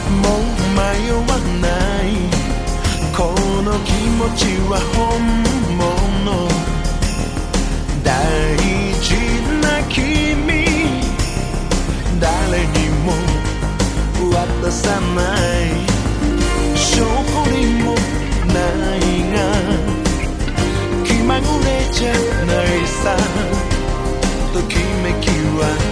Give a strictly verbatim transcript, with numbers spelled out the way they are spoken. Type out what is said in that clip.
もう迷わない、この気持ちは本物、大事な君、誰にも渡さない、証拠にもないが気まぐれじゃないさ、ときめきは